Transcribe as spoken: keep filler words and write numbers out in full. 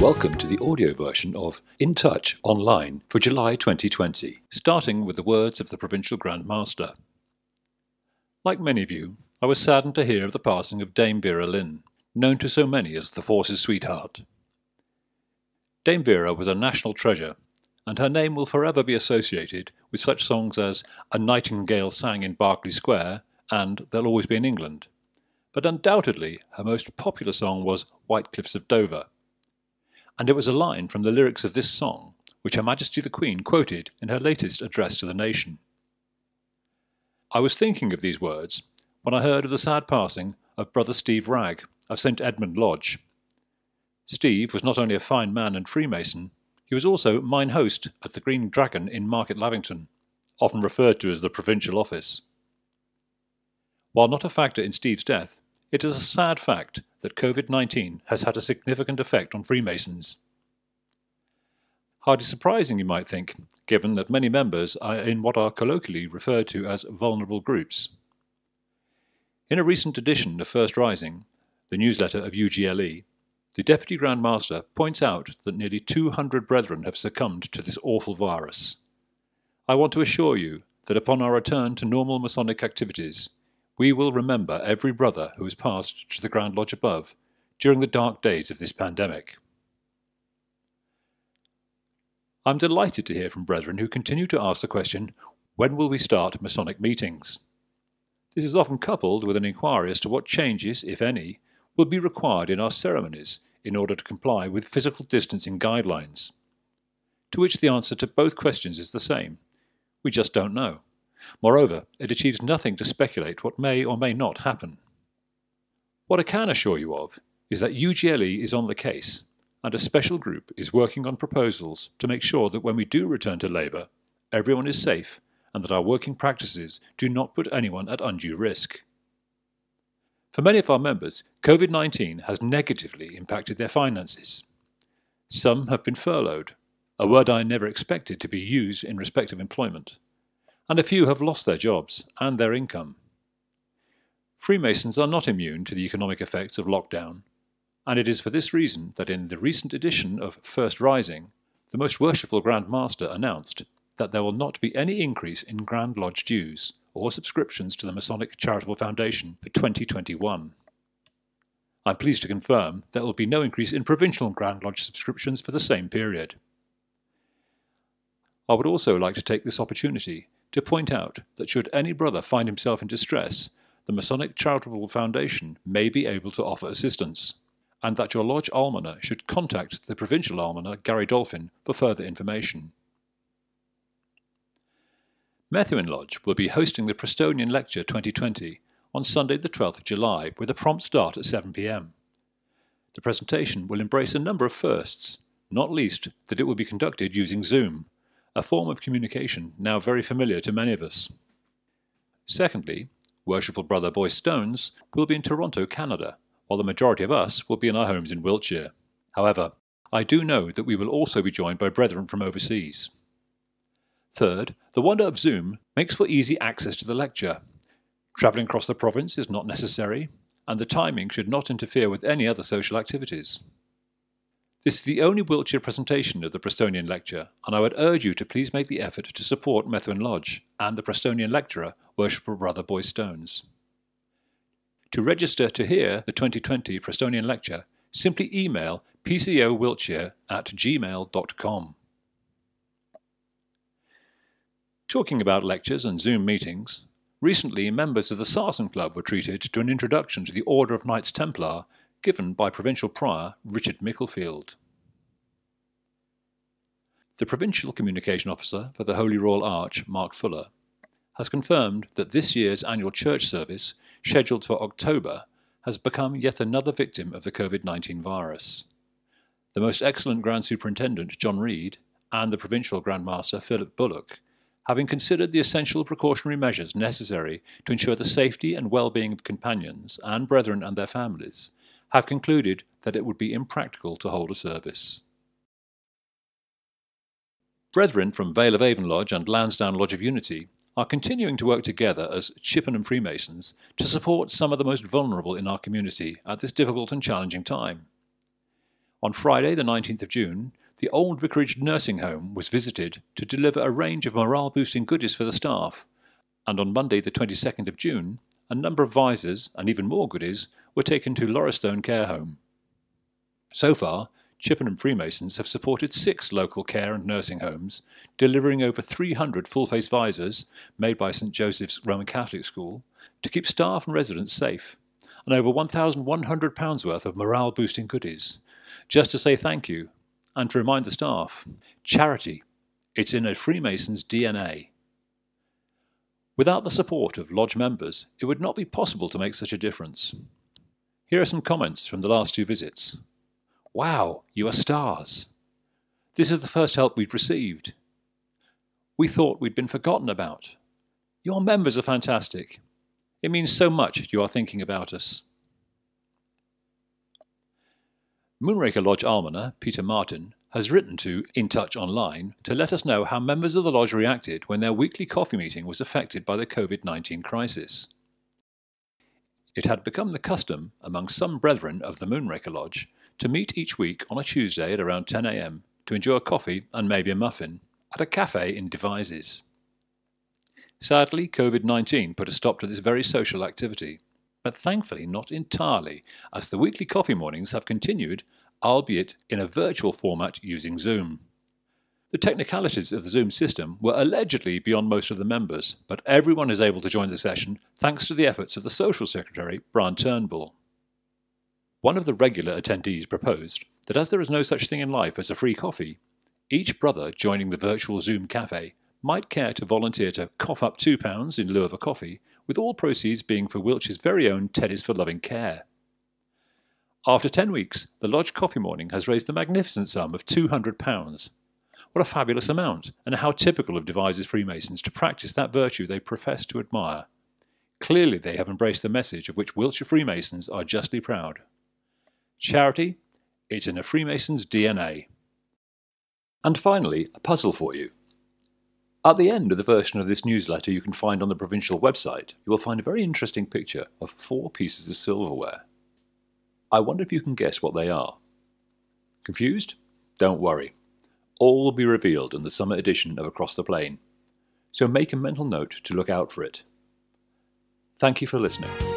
Welcome to the audio version of In Touch Online for July twenty twenty, starting with the words of the Provincial Grand Master. Like many of you, I was saddened to hear of the passing of Dame Vera Lynn, known to so many as the Force's sweetheart. Dame Vera was a national treasure, and her name will forever be associated with such songs as A Nightingale Sang in Berkeley Square and There'll Always Be in England. But undoubtedly her most popular song was White Cliffs of Dover. And it was a line from the lyrics of this song which Her Majesty the Queen quoted in her latest address to the nation. I was thinking of these words when I heard of the sad passing of Brother Steve Wragg of Saint Edmund Lodge. Steve was not only a fine man and Freemason, he was also mine host at the Green Dragon in Market Lavington, often referred to as the provincial office. While not a factor in Steve's death, it is a sad fact that COVID nineteen has had a significant effect on Freemasons. Hardly surprising, you might think, given that many members are in what are colloquially referred to as vulnerable groups. In a recent edition of First Rising, the newsletter of U G L E, the Deputy Grand Master points out that nearly two hundred brethren have succumbed to this awful virus. I want to assure you that upon our return to normal Masonic activities, we will remember every brother who has passed to the Grand Lodge above during the dark days of this pandemic. I'm delighted to hear from brethren who continue to ask the question, when will we start Masonic meetings? This is often coupled with an inquiry as to what changes, if any, will be required in our ceremonies in order to comply with physical distancing guidelines. To which the answer to both questions is the same. We just don't know. Moreover, it achieves nothing to speculate what may or may not happen. What I can assure you of is that U G L E is on the case, and a special group is working on proposals to make sure that when we do return to labour, everyone is safe and that our working practices do not put anyone at undue risk. For many of our members, COVID nineteen has negatively impacted their finances. Some have been furloughed, a word I never expected to be used in respect of employment, and a few have lost their jobs and their income. Freemasons are not immune to the economic effects of lockdown, and it is for this reason that in the recent edition of First Rising, the Most Worshipful Grand Master announced that there will not be any increase in Grand Lodge dues or subscriptions to the Masonic Charitable Foundation for twenty twenty-one. I'm pleased to confirm there will be no increase in Provincial Grand Lodge subscriptions for the same period. I would also like to take this opportunity to point out that should any brother find himself in distress, the Masonic Charitable Foundation may be able to offer assistance, and that your lodge almoner should contact the provincial almoner, Gary Dolphin, for further information. Methuen Lodge will be hosting the Prestonian Lecture twenty twenty on Sunday the twelfth of July with a prompt start at seven p m. The presentation will embrace a number of firsts, not least that it will be conducted using Zoom, a form of communication now very familiar to many of us. Secondly, Worshipful Brother Boyce Stones will be in Toronto, Canada, while the majority of us will be in our homes in Wiltshire. However, I do know that we will also be joined by brethren from overseas. Third, the wonder of Zoom makes for easy access to the lecture. Travelling across the province is not necessary, and the timing should not interfere with any other social activities. This is the only Wiltshire presentation of the Prestonian Lecture, and I would urge you to please make the effort to support Methuen Lodge and the Prestonian lecturer, Worshipful Brother Boyce Stones. To register to hear the twenty twenty Prestonian Lecture, simply email p c o wiltshire at gmail dot com. Talking about lectures and Zoom meetings, recently members of the Sarsen Club were treated to an introduction to the Order of Knights Templar given by Provincial Prior Richard Micklefield. The Provincial Communication Officer for the Holy Royal Arch, Mark Fuller, has confirmed that this year's annual church service, scheduled for October, has become yet another victim of the COVID nineteen virus. The Most Excellent Grand Superintendent John Reid and the Provincial Grand Master Philip Bullock, having considered the essential precautionary measures necessary to ensure the safety and well-being of companions and brethren and their families, have concluded that it would be impractical to hold a service. Brethren from Vale of Avon Lodge and Lansdowne Lodge of Unity are continuing to work together as Chippenham Freemasons to support some of the most vulnerable in our community at this difficult and challenging time. On Friday, the nineteenth of June, the Old Vicarage Nursing Home was visited to deliver a range of morale-boosting goodies for the staff, and on Monday, the twenty-second of June, a number of visors and even more goodies were taken to Lauristone Care Home. So far, Chippenham Freemasons have supported six local care and nursing homes, delivering over three hundred full-face visors made by St Joseph's Roman Catholic School to keep staff and residents safe, and over one thousand one hundred pounds worth of morale-boosting goodies, just to say thank you, and to remind the staff, charity, it's in a Freemason's D N A. Without the support of lodge members, it would not be possible to make such a difference. Here are some comments from the last two visits. Wow, you are stars. This is the first help we've received. We thought we'd been forgotten about. Your members are fantastic. It means so much you are thinking about us. Moonraker Lodge almoner, Peter Martin, has written to In Touch Online to let us know how members of the lodge reacted when their weekly coffee meeting was affected by the COVID nineteen crisis. It had become the custom among some brethren of the Moonraker Lodge to meet each week on a Tuesday at around ten a m to enjoy a coffee and maybe a muffin at a cafe in Devizes. Sadly, COVID nineteen put a stop to this very social activity, but thankfully not entirely, as the weekly coffee mornings have continued, albeit in a virtual format using Zoom. The technicalities of the Zoom system were allegedly beyond most of the members, but everyone is able to join the session thanks to the efforts of the Social Secretary, Brian Turnbull. One of the regular attendees proposed that as there is no such thing in life as a free coffee, each brother joining the virtual Zoom cafe might care to volunteer to cough up two pounds in lieu of a coffee, with all proceeds being for Wiltshire's very own Teddies for Loving Care. After ten weeks, the Lodge Coffee Morning has raised the magnificent sum of two hundred pounds. What a fabulous amount, and how typical of Devizes Freemasons to practice that virtue they profess to admire. Clearly they have embraced the message of which Wiltshire Freemasons are justly proud. Charity, it's in a Freemason's D N A. And finally, a puzzle for you. At the end of the version of this newsletter you can find on the provincial website, you will find a very interesting picture of four pieces of silverware. I wonder if you can guess what they are. Confused? Don't worry. All will be revealed in the summer edition of Across the Plain, so make a mental note to look out for it. Thank you for listening.